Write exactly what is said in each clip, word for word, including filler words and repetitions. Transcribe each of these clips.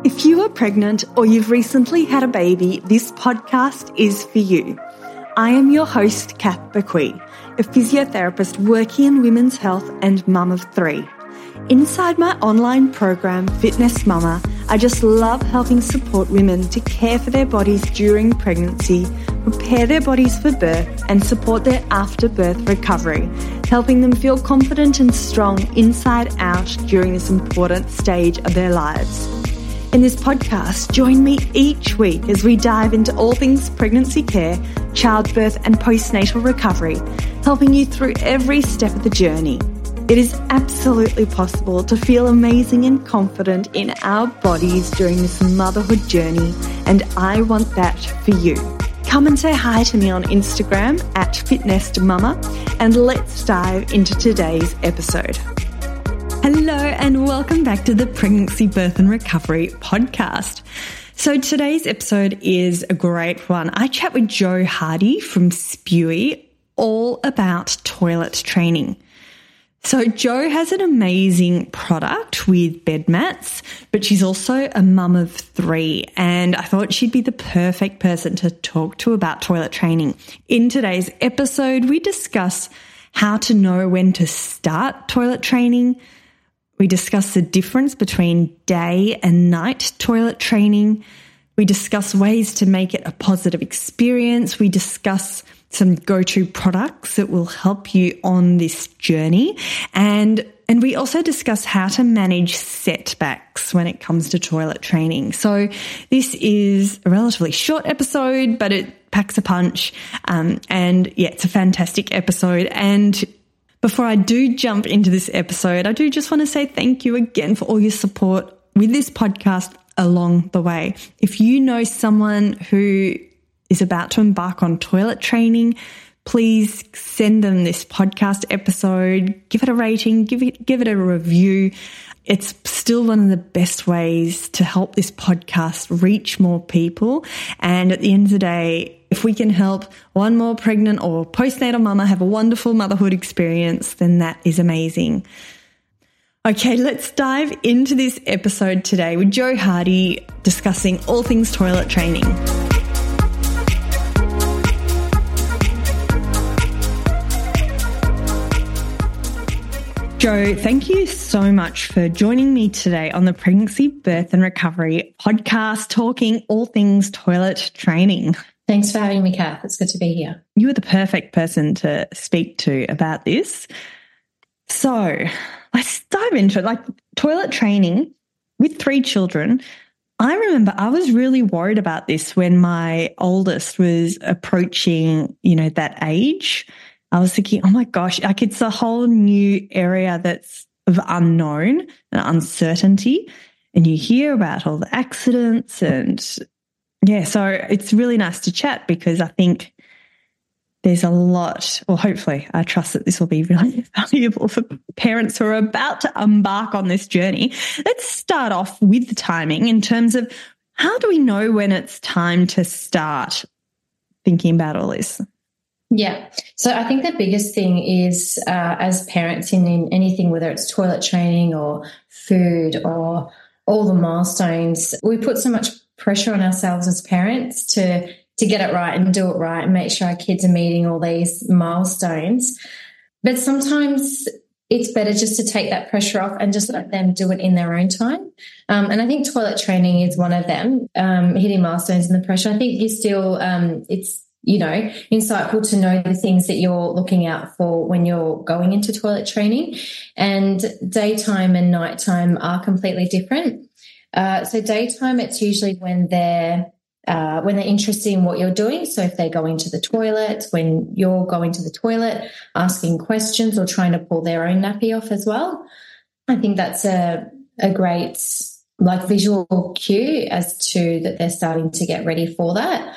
If you are pregnant or you've recently had a baby, this podcast is for you. I am your host, Kath Bequee, a physiotherapist working in women's health and mum of three. Inside my online program, Fitness Mama, I just love helping support women to care for their bodies during pregnancy, prepare their bodies for birth, and support their after-birth recovery, helping them feel confident and strong inside out during this important stage of their lives. In this podcast, join me each week as we dive into all things pregnancy care, childbirth and postnatal recovery, helping you through every step of the journey. It is absolutely possible to feel amazing and confident in our bodies during this motherhood journey, and I want that for you. Come and say hi to me on Instagram at FitnessMama, and let's dive into today's episode. Hello and welcome back to the Pregnancy, Birth and Recovery podcast. So today's episode is a great one. I chat with Jo Hardy from Spewy all about toilet training. So Jo has an amazing product with bed mats, but she's also a mum of three, and I thought she'd be the perfect person to talk to about toilet training. In today's episode, we discuss how to know when to start toilet training. We discuss the difference between day and night toilet training. We discuss ways to make it a positive experience. We discuss some go-to products that will help you on this journey. And, and we also discuss how to manage setbacks when it comes to toilet training. So this is a relatively short episode, but it packs a punch. Um, and yeah, it's a fantastic episode. And before I do jump into this episode, I do just want to say thank you again for all your support with this podcast along the way. If you know someone who is about to embark on toilet training, please send them this podcast episode, give it a rating, give it, give it a review. It's still one of the best ways to help this podcast reach more people. And at the end of the day, if we can help one more pregnant or postnatal mama have a wonderful motherhood experience, then that is amazing. Okay, let's dive into this episode today with Jo Hardy discussing all things toilet training. Jo, thank you so much for joining me today on the Pregnancy, Birth and Recovery podcast, talking all things toilet training. Thanks for having me, Kath. It's good to be here. You are the perfect person to speak to about this. So let's dive into it. Like toilet training with three children. I remember I was really worried about this when my oldest was approaching, you know, that age. I was thinking, oh my gosh, like it's a whole new area that's of unknown and uncertainty. And you hear about all the accidents and yeah, so it's really nice to chat because I think there's a lot, well, hopefully I trust that this will be really valuable for parents who are about to embark on this journey. Let's start off with the timing in terms of how do we know when it's time to start thinking about all this? Yeah. So I think the biggest thing is uh, as parents in, in anything, whether it's toilet training or food or all the milestones, we put so much pressure on ourselves as parents to to get it right and do it right and make sure our kids are meeting all these milestones. But sometimes it's better just to take that pressure off and just let them do it in their own time. Um, and I think toilet training is one of them, um, hitting milestones and the pressure. I think you still, um, it's, you know, insightful to know the things that you're looking out for when you're going into toilet training. And daytime and nighttime are completely different. Uh, so daytime, it's usually when they're uh, when they're interested in what you're doing. So if they're going to the toilet, when you're going to the toilet, asking questions or trying to pull their own nappy off as well. I think that's a a great like visual cue as to that they're starting to get ready for that.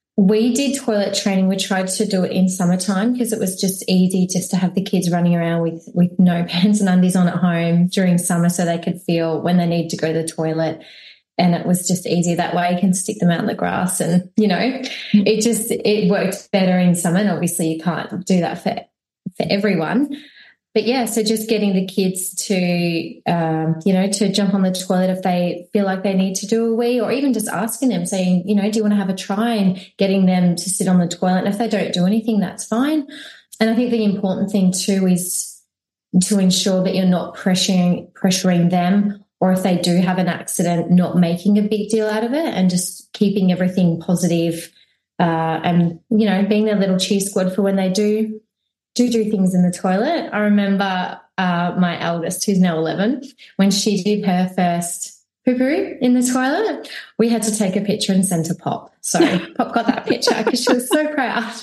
We did toilet training. We tried to do it in summertime because it was just easy just to have the kids running around with, with no pants and undies on at home during summer so they could feel when they need to go to the toilet. And it was just easy that way. You can stick them out in the grass and, you know, it just, it worked better in summer. And obviously you can't do that for, for everyone. but yeah, so just getting the kids to, um, you know, to jump on the toilet if they feel like they need to do a wee, or even just asking them, saying, you know, do you want to have a try, and getting them to sit on the toilet. And if they don't do anything, that's fine. And I think the important thing too is to ensure that you're not pressuring pressuring them, or if they do have an accident, not making a big deal out of it, and just keeping everything positive, uh, and, you know, being their little cheer squad for when they do do do things in the toilet. I remember uh, my eldest, who's now eleven, when she did her first poo-poo in the toilet, we had to take a picture and send to Pop. So Pop got that picture because she was so proud.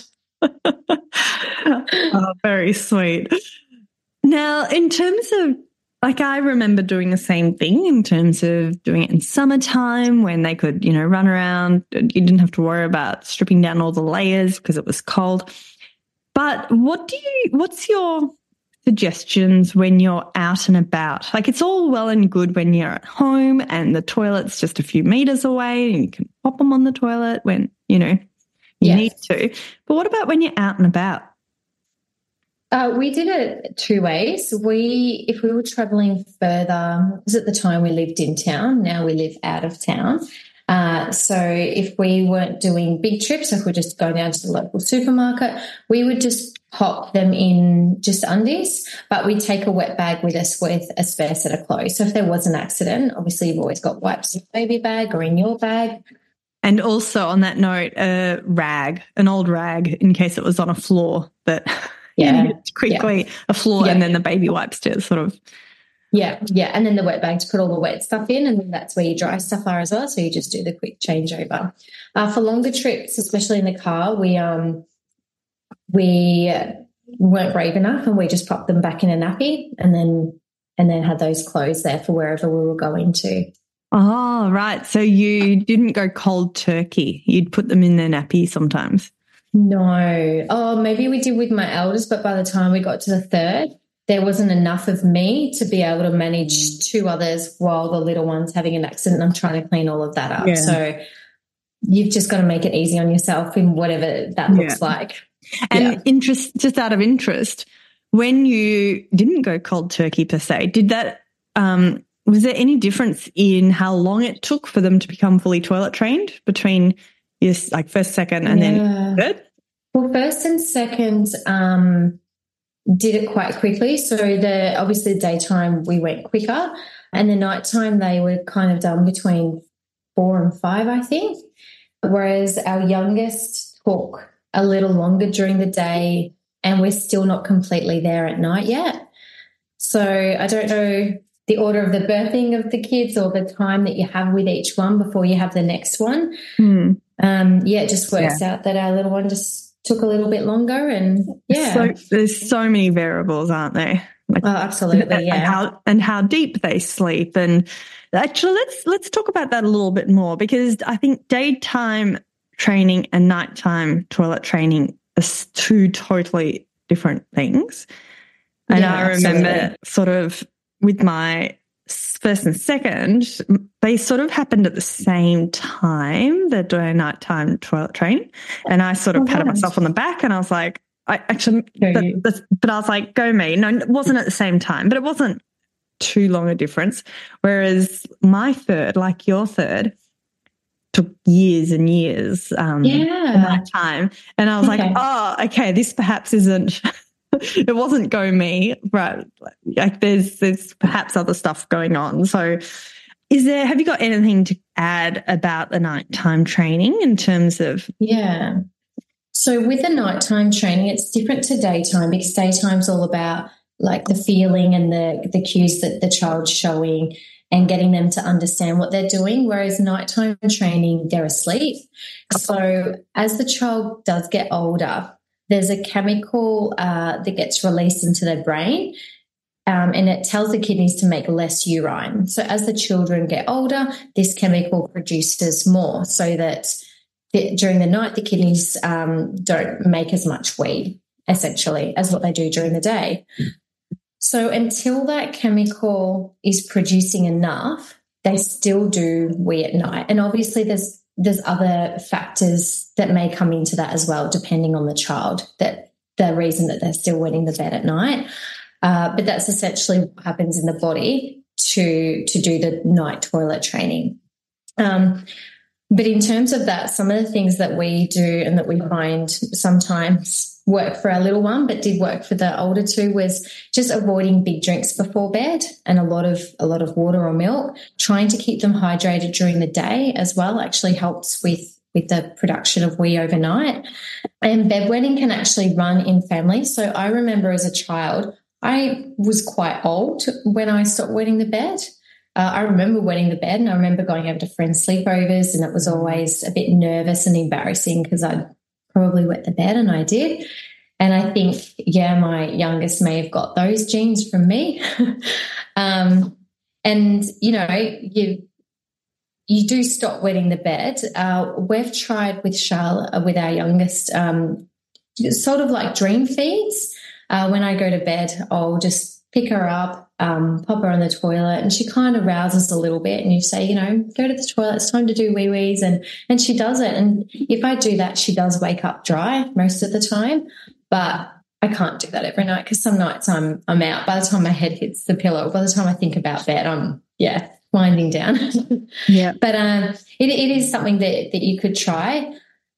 Oh, very sweet. Now, in terms of, like, I remember doing the same thing in terms of doing it in summertime when they could, you know, run around. You didn't have to worry about stripping down all the layers because it was cold. But what do you, what's your suggestions when you're out and about? Like, it's all well and good when you're at home and the toilet's just a few meters away and you can pop them on the toilet when, you know, you yes. need to. But what about when you're out and about? Uh, we did it two ways. We, if we were travelling further, because at the time we lived in town, now we live out of town. Uh, so if we weren't doing big trips, if we're just going down to the local supermarket, we would just pop them in just undies, but we'd take a wet bag with us with a spare set of clothes. So if there was an accident, obviously you've always got wipes in the baby bag or in your bag. And also on that note, a rag, an old rag in case it was on a floor that yeah. you needed quickly, yeah. a floor yeah. and then the baby wipes to sort of. Yeah, yeah. And then the wet bag to put all the wet stuff in, and then that's where your dry stuff are as well. So you just do the quick changeover. Uh, for longer trips, especially in the car, we um we weren't brave enough and we just popped them back in a nappy and then and then had those clothes there for wherever we were going to. Oh, right. So you didn't go cold turkey. You'd put them in their nappy sometimes. No. Oh, maybe we did with my eldest, but by the time we got to the third, there wasn't enough of me to be able to manage two others while the little one's having an accident. I'm trying to clean all of that up. Yeah. So you've just got to make it easy on yourself in whatever that looks yeah. like. And yeah. interest, just out of interest, when you didn't go cold turkey per se, did that, um, was there any difference in how long it took for them to become fully toilet trained between yes, like first, second, and yeah. then third? Well, first and second, um, did it quite quickly. So the obviously the daytime we went quicker, and the nighttime they were kind of done between four and five, I think. Whereas our youngest took a little longer during the day, and we're still not completely there at night yet. So I don't know the order of the birthing of the kids or the time that you have with each one before you have the next one. Hmm. Um, yeah, it just works yeah. out that our little one just took a little bit longer, and yeah. So there's so many variables, aren't there? Like, oh, absolutely, yeah. And how, and how deep they sleep. And actually, let's let's talk about that a little bit more, because I think daytime training and nighttime toilet training are two totally different things. And yeah, I remember absolutely. sort of with my first and second, they sort of happened at the same time, the doing nighttime toilet training. And I sort of oh, patted nice. myself on the back and I was like, I actually, that, that's, but I was like, go me. No, it wasn't at the same time, but it wasn't too long a difference. Whereas my third, like your third, took years and years um, yeah. in that time. And I was okay. like, oh, okay, this perhaps isn't, it wasn't go me, but like there's, there's perhaps other stuff going on. So is there, have you got anything to add about the nighttime training in terms of? Yeah. So with the nighttime training, it's different to daytime, because daytime's all about like the feeling and the, the cues that the child's showing and getting them to understand what they're doing, whereas nighttime training, they're asleep. So as the child does get older, there's a chemical uh, that gets released into their brain, um, and it tells the kidneys to make less urine. So as the children get older, this chemical produces more, so that the, during the night the kidneys um, don't make as much wee, essentially, as what they do during the day. So until that chemical is producing enough, they still do wee at night. And obviously there's there's other factors that may come into that as well, depending on the child, that the reason that they're still wetting the bed at night. Uh, but that's essentially what happens in the body to, to do the night toilet training. Um, but in terms of that, some of the things that we do and that we find sometimes work for our little one, but did work for the older two, was just avoiding big drinks before bed and a lot of a lot of water or milk. Trying to keep them hydrated during the day as well actually helps with with the production of wee overnight. And bedwetting can actually run in families. So I remember as a child, I was quite old when I stopped wetting the bed. Uh, I remember wetting the bed, and I remember going over to friends' sleepovers, and it was always a bit nervous and embarrassing because I'd probably wet the bed, and I did. And I think, yeah, my youngest may have got those genes from me. um, and, you know, you you do stop wetting the bed. Uh, we've tried with Charlotte, with our youngest, um, sort of like dream feeds. Uh, when I go to bed, I'll just pick her up, um, pop her on the toilet, and she kind of rouses a little bit, and you say, you know, go to the toilet, it's time to do wee-wees, and, and she does it. And if I do that, she does wake up dry most of the time, but I can't do that every night because some nights I'm I'm out. By the time my head hits the pillow, by the time I think about bed, I'm, yeah, winding down. Yeah. But um, it, it is something that, that you could try.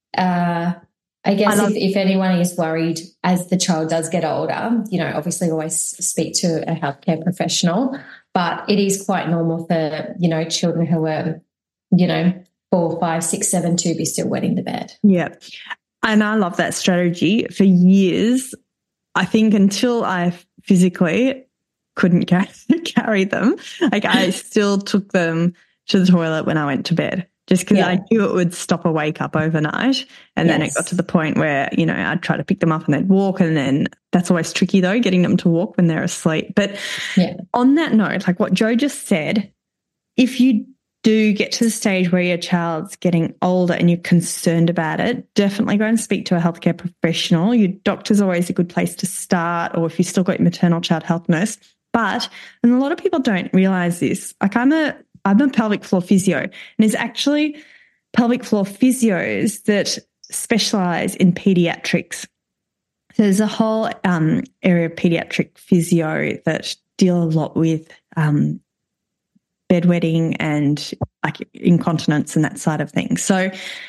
Uh I guess I if, if anyone is worried as the child does get older, you know, obviously always speak to a healthcare professional, but it is quite normal for, you know, children who are, you know, four, five, six, seven to be still wetting the bed. Yeah. And I love that strategy. For years, I think until I physically couldn't carry them, like I still took them to the toilet when I went to bed. Just because yeah. I knew it would stop a wake up overnight. And yes. then it got to the point where, you know, I'd try to pick them up and they'd walk, and then that's always tricky though, getting them to walk when they're asleep. But yeah. on that note, like what Jo just said, if you do get to the stage where your child's getting older and you're concerned about it, definitely go and speak to a healthcare professional. Your doctor's always a good place to start, or if you've still got your maternal child health nurse. But, and a lot of people don't realise this, like I'm a I'm a pelvic floor physio, and there's actually pelvic floor physios that specialise in paediatrics. So there's a whole um, area of paediatric physio that deal a lot with um, bedwetting and like incontinence and that side of things. So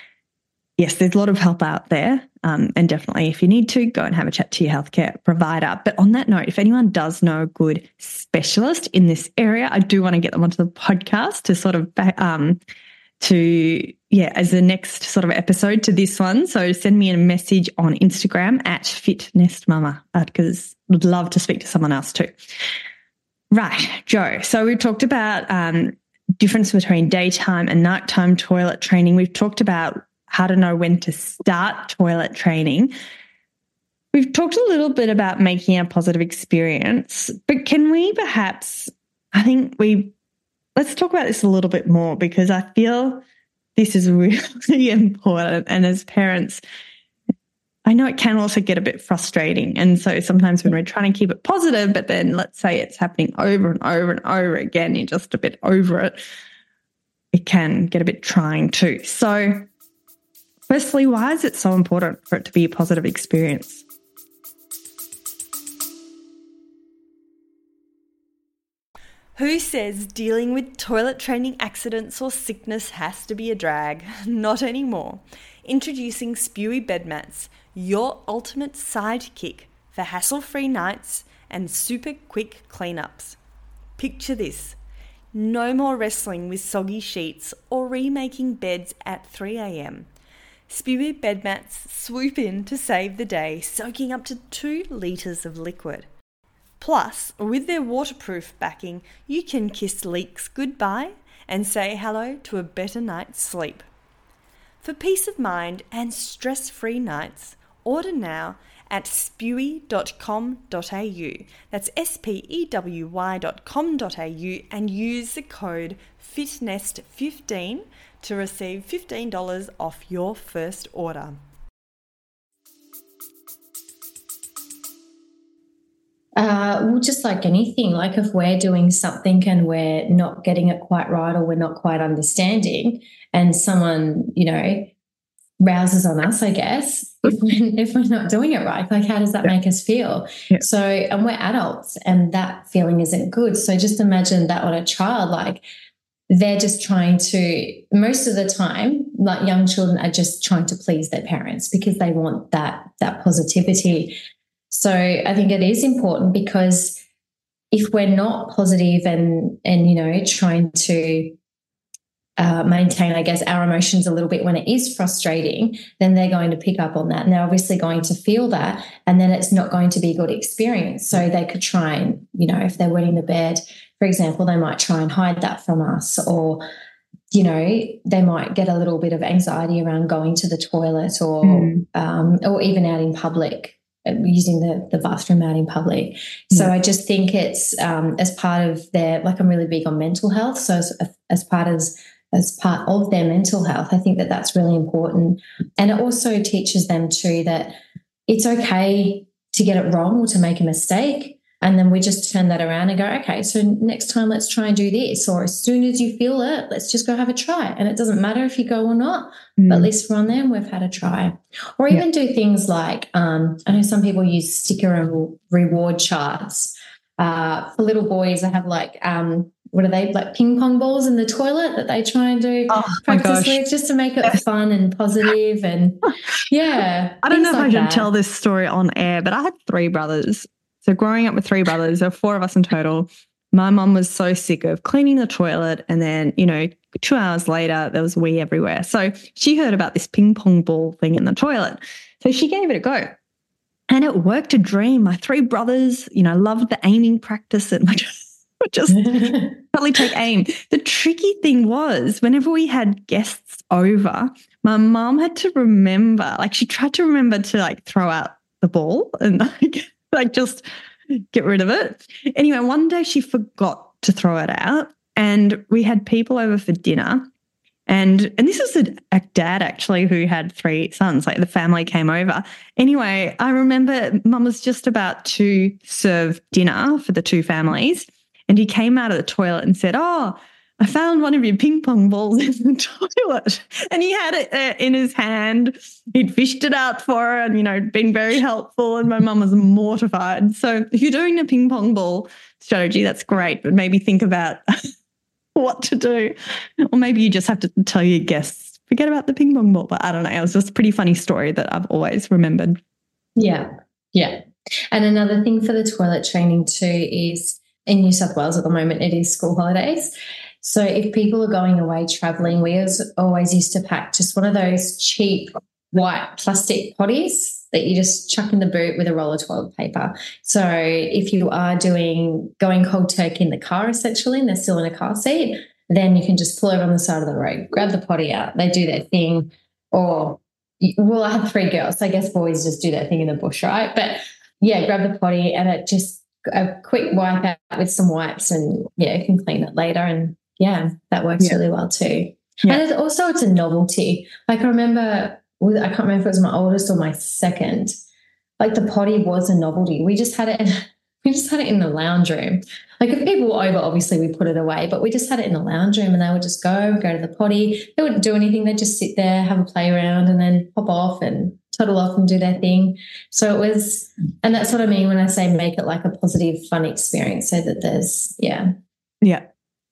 yes, there's a lot of help out there, um, and definitely if you need to, go and have a chat to your healthcare provider. But on that note, if anyone does know a good specialist in this area, I do want to get them onto the podcast to sort of, um, to, yeah, as the next sort of episode to this one. So send me a message on Instagram at FitNestMama, because uh, I'd love to speak to someone else too. Right, Jo. So we've talked about um, difference between daytime and nighttime toilet training. We've talked about how to know when to start toilet training. We've talked a little bit about making a positive experience, but can we perhaps, I think we, let's talk about this a little bit more, because I feel this is really important. And as parents, I know it can also get a bit frustrating. And so sometimes when we're trying to keep it positive, but then let's say it's happening over and over and over again, you're just a bit over it, it can get a bit trying too. So firstly, why is it so important for it to be a positive experience? Who says dealing with toilet training accidents or sickness has to be a drag? Not anymore. Introducing Spewy Bed Mats, your ultimate sidekick for hassle-free nights and super quick cleanups. Picture this. No more wrestling with soggy sheets or remaking beds at three a.m. Spewy Bed Mats swoop in to save the day, soaking up to two litres of liquid. Plus, with their waterproof backing, you can kiss leaks goodbye and say hello to a better night's sleep. For peace of mind and stress-free nights, order now at spewy dot com dot a u. That's S P E W Y dot com dot a u and use the code FITNEST fifteen to receive fifteen dollars off your first order. Uh, well, just like anything, like if we're doing something and we're not getting it quite right or we're not quite understanding, and someone, you know, rouses on us, I guess, if we're, if we're not doing it right. Like, how does that yeah. make us feel? Yeah. So, and we're adults and that feeling isn't good. So just imagine that on a child, like they're just trying to, most of the time, like young children are just trying to please their parents because they want that, that positivity. So I think it is important because if we're not positive and, and, you know, trying to Uh, maintain, I guess, our emotions a little bit when it is frustrating, then they're going to pick up on that. And they're obviously going to feel that, and then it's not going to be a good experience. So they could try and, you know, if they're wetting the bed, for example, they might try and hide that from us, or, you know, they might get a little bit of anxiety around going to the toilet or, mm. um, or even out in public, using the, the bathroom out in public. So yeah. I just think it's um, as part of their, like I'm really big on mental health. So as, as part of as part of their mental health, I think that that's really important. And it also teaches them too that it's okay to get it wrong or to make a mistake. And then we just turn that around and go, okay, so next time let's try and do this. Or as soon as you feel it, let's just go have a try. And it doesn't matter if you go or not, mm. but at least we're on there and we've had a try. Or even yeah. do things like, um, I know some people use sticker and reward charts. Uh, for little boys, they have like, um, what are they, like ping pong balls in the toilet that they try and do oh, practice with just to make it fun and positive and yeah. I don't know if like I should that. tell this story on air, but I had three brothers. So growing up with three brothers, there were four of us in total. My mum was so sick of cleaning the toilet and then, you know, two hours later there was wee everywhere. So she heard about this ping pong ball thing in the toilet. So she gave it a go. And it worked a dream. My three brothers, you know, loved the aiming practice and my just probably take aim. The tricky thing was whenever we had guests over, my mom had to remember, like she tried to remember to like throw out the ball and like, like just get rid of it. Anyway, one day she forgot to throw it out and we had people over for dinner. And and this was a, a dad actually who had three sons, like the family came over. Anyway, I remember Mum was just about to serve dinner for the two families. And he came out of the toilet and said, oh, I found one of your ping pong balls in the toilet. And he had it uh, in his hand. He'd fished it out for her and, you know, been very helpful. And my mum was mortified. So if you're doing a ping pong ball strategy, that's great. But maybe think about what to do. Or maybe you just have to tell your guests, forget about the ping pong ball. But I don't know. It was just a pretty funny story that I've always remembered. Yeah, yeah. And another thing for the toilet training too is, in New South Wales at the moment, it is school holidays. So if people are going away travelling, we always used to pack just one of those cheap white plastic potties that you just chuck in the boot with a roll of toilet paper. So if you are doing going cold turkey in the car essentially and they're still in a car seat, then you can just pull over on the side of the road, grab the potty out, they do their thing. Or, well, I have three girls, so I guess boys just do their thing in the bush, right? But, yeah, grab the potty and it just a quick wipe out with some wipes and, yeah, you can clean it later and, yeah, that works yeah. really well too. Yeah. And it's also it's a novelty. Like I remember, I can't remember if it was my oldest or my second, like the potty was a novelty. We just had it in, we just had it in the lounge room. Like if people were over, obviously we put it away, but we just had it in the lounge room and they would just go, go to the potty. They wouldn't do anything. They'd just sit there, have a play around and then pop off and toddle off and do their thing. So it was, and that's what I mean when I say make it like a positive, fun experience so that there's, yeah. Yeah.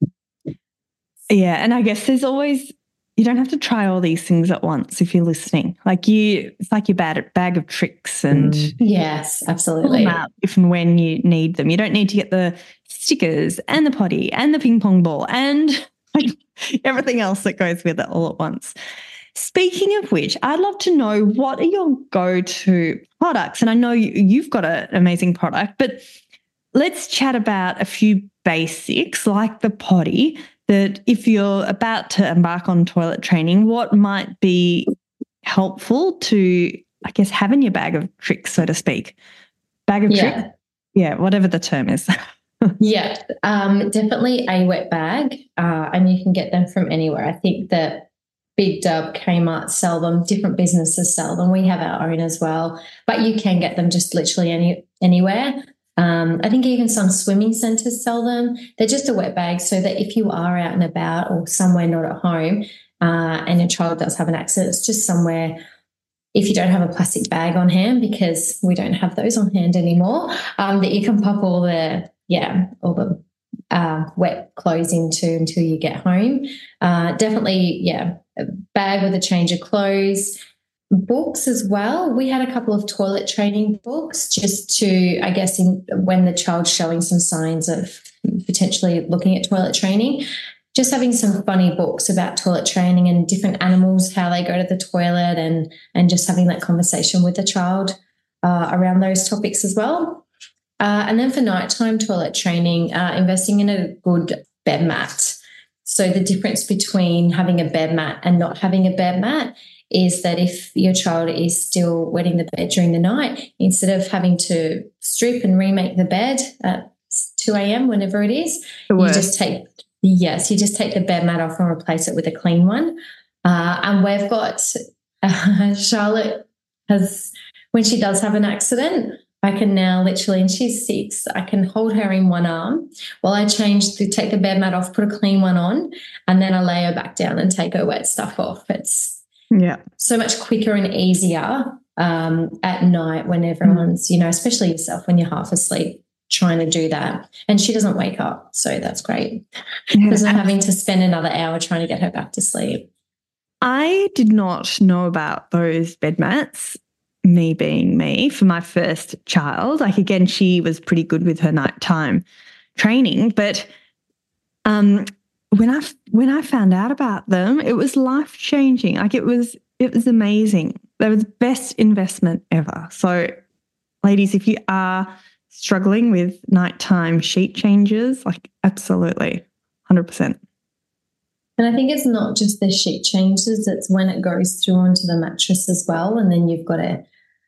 Yeah. And I guess there's always, you don't have to try all these things at once if you're listening. Like you, it's like your bag, bag of tricks and mm. yes, absolutely. Pull them out if and when you need them. You don't need to get the stickers and the potty and the ping pong ball and like everything else that goes with it all at once. Speaking of which, I'd love to know what are your go-to products? And I know you, you've got a, an amazing product, but let's chat about a few basics like the potty that if you're about to embark on toilet training, what might be helpful to, I guess, have in your bag of tricks, so to speak? Bag of yeah. tricks? Yeah, whatever the term is. yeah, um, definitely a wet bag, uh, and you can get them from anywhere. I think that Big Dub, Kmart sell them, different businesses sell them. We have our own as well, but you can get them just literally any anywhere. Um, I think even some swimming centres sell them. They're just a wet bag so that if you are out and about or somewhere not at home, uh, and your child does have an accident, it's just somewhere, if you don't have a plastic bag on hand, because we don't have those on hand anymore, um, that you can pop all the, yeah, all the uh, wet clothes into until you get home. Uh, definitely, yeah, a bag with a change of clothes. Books as well. We had a couple of toilet training books just to, I guess, in, when the child's showing some signs of potentially looking at toilet training, just having some funny books about toilet training and different animals, how they go to the toilet, and and just having that conversation with the child uh, around those topics as well. Uh, and then for nighttime toilet training, uh, investing in a good bed mat. So the difference between having a bed mat and not having a bed mat is that if your child is still wetting the bed during the night, instead of having to strip and remake the bed at two a.m., whenever it is, you just take, yes, you just take the bed mat off and replace it with a clean one. Uh, and we've got, uh, Charlotte has, when she does have an accident, I can now literally, and she's six, I can hold her in one arm while I change to take the bed mat off, put a clean one on, and then I lay her back down and take her wet stuff off. It's yeah, so much quicker and easier um, at night when everyone's, you know, especially yourself when you're half asleep, trying to do that. And she doesn't wake up, so that's great. Because yeah. I'm having to spend another hour trying to get her back to sleep. I did not know about those bed mats, me being me, for my first child. Like, again, she was pretty good with her nighttime training, but um When I when I found out about them, it was life changing. Like it was it was amazing. They were the best investment ever. So, ladies, if you are struggling with nighttime sheet changes, like absolutely, one hundred percent. And I think it's not just the sheet changes; it's when it goes through onto the mattress as well, and then you've got to.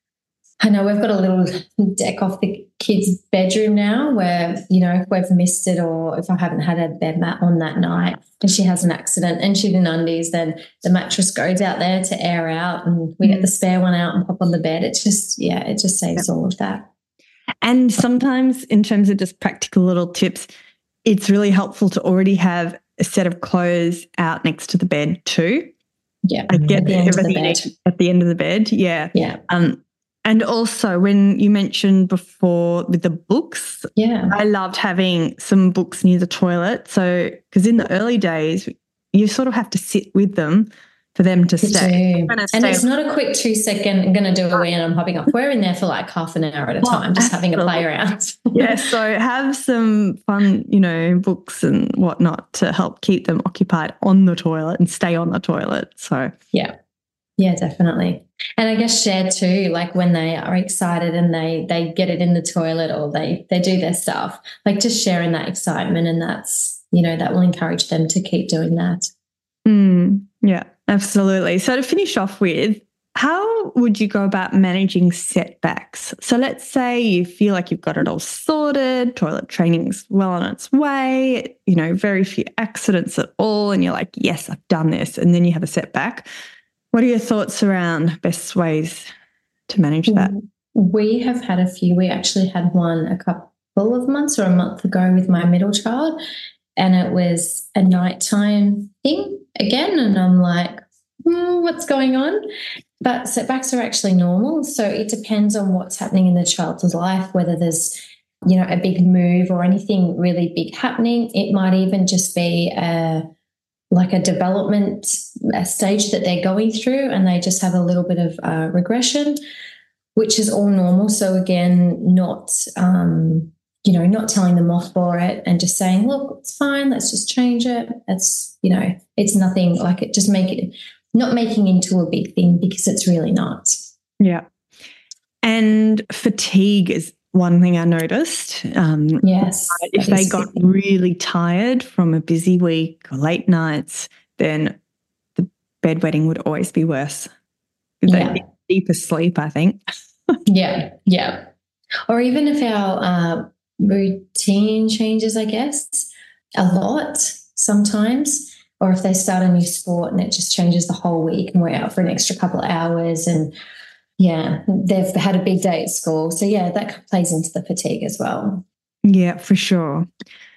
I know we've got a little deck off the kids' bedroom now where, you know, if we've missed it or if I haven't had a bed mat on that night and she has an accident and she's in undies, then the mattress goes out there to air out and we mm. get the spare one out and pop on the bed. It just, yeah, it just saves yep. all of that. And sometimes in terms of just practical little tips, it's really helpful to already have a set of clothes out next to the bed too. Yeah. I get at the end of the bed. At the end of the bed, yeah. Yeah. Um, And also when you mentioned before with the books, yeah, I loved having some books near the toilet. So because in the early days, you sort of have to sit with them for them to stay. And stay. It's not a quick two second, I'm going to do a wee and I'm hopping up. We're in there for like half an hour at a time, well, just having a play around. Yeah, so have some fun, you know, books and whatnot to help keep them occupied on the toilet and stay on the toilet. So yeah. Yeah, definitely. And I guess share too, like when they are excited and they they get it in the toilet or they they do their stuff, like just sharing that excitement, and that's, you know, that will encourage them to keep doing that. Mm, yeah, absolutely. So to finish off with, how would you go about managing setbacks? So let's say you feel like you've got it all sorted, toilet training's well on its way, you know, very few accidents at all, and you're like, yes, I've done this, and then you have a setback. What are your thoughts around best ways to manage that? We have had a few. We actually had one a couple of months or a month ago with my middle child, and it was a nighttime thing again. And I'm like, mm, what's going on? But setbacks are actually normal. So it depends on what's happening in the child's life, whether there's, you know, a big move or anything really big happening. It might even just be a like a development a stage that they're going through, and they just have a little bit of uh, regression, which is all normal. So again, not, um, you know, not telling them off for it and just saying, look, it's fine, let's just change it. It's, you know, it's nothing, like it, just make it, not making into a big thing because it's really not. Yeah. And fatigue is one thing I noticed. Um, yes. If they got really tired from a busy week or late nights, then the bedwetting would always be worse. Yeah. They'd be deeper sleep, I think. yeah, yeah. Or even if our uh, routine changes, I guess, a lot sometimes, or if they start a new sport and it just changes the whole week and we're out for an extra couple of hours and yeah, they've had a big day at school. So, yeah, that plays into the fatigue as well. Yeah, for sure.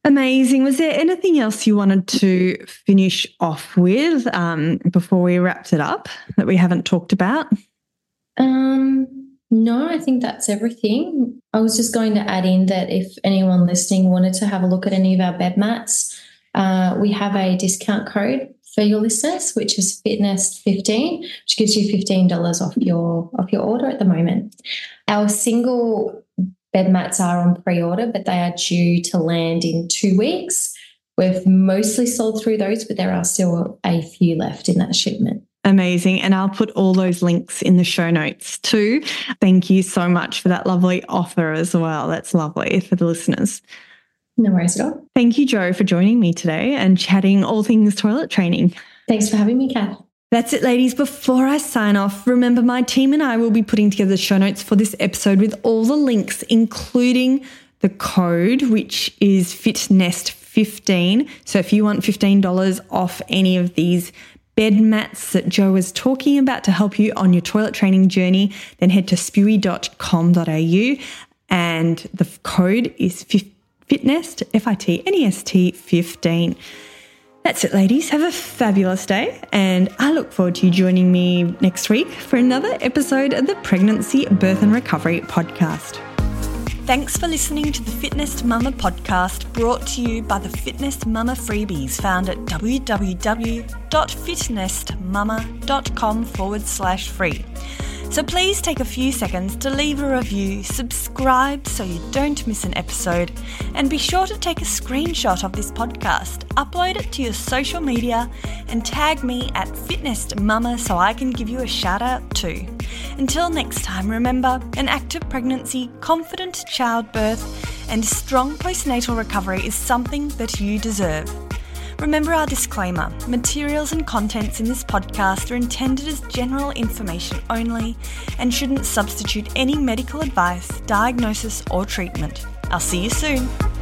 Amazing. Was there anything else you wanted to finish off with um, before we wrapped it up that we haven't talked about? Um, no, I think that's everything. I was just going to add in that if anyone listening wanted to have a look at any of our bed mats, uh, we have a discount code for your listeners, which is Fitness fifteen, which gives you fifteen dollars off your off your order at the moment. Our single bed mats are on pre-order, but they are due to land in two weeks. We've mostly sold through those, but there are still a few left in that shipment. Amazing. And I'll put all those links in the show notes too. Thank you so much for that lovely offer as well. That's lovely for the listeners. No worries at all. Thank you, Jo, for joining me today and chatting all things toilet training. Thanks for having me, Kath. That's it, ladies. Before I sign off, remember my team and I will be putting together the show notes for this episode with all the links, including the code, which is FitNest fifteen. So if you want fifteen dollars off any of these bed mats that Jo was talking about to help you on your toilet training journey, then head to spewy dot com dot a u and the code is FitNest, F I T N E S T fifteen. That's it, ladies. Have a fabulous day, and I look forward to you joining me next week for another episode of the Pregnancy, Birth and Recovery podcast. Thanks for listening to the Fitness Mama podcast, brought to you by the Fitness Mama freebies found at www.fitnessmama.com forward slash free. So please take a few seconds to leave a review, subscribe so you don't miss an episode, and be sure to take a screenshot of this podcast, upload it to your social media, and tag me at FitnessMama so I can give you a shout out too. Until next time, remember, an active pregnancy, confident childbirth, and strong postnatal recovery is something that you deserve. Remember our disclaimer, materials and contents in this podcast are intended as general information only and shouldn't substitute any medical advice, diagnosis or treatment. I'll see you soon.